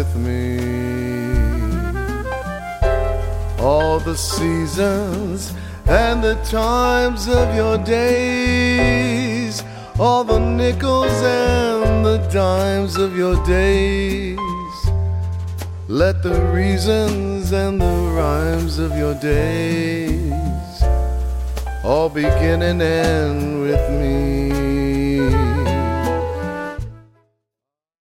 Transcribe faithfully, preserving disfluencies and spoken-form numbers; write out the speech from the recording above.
with me. All the seasons and the times of your days, all the nickels and the dimes of your days. Let the reasons and the rhymes of your days all begin and end with me.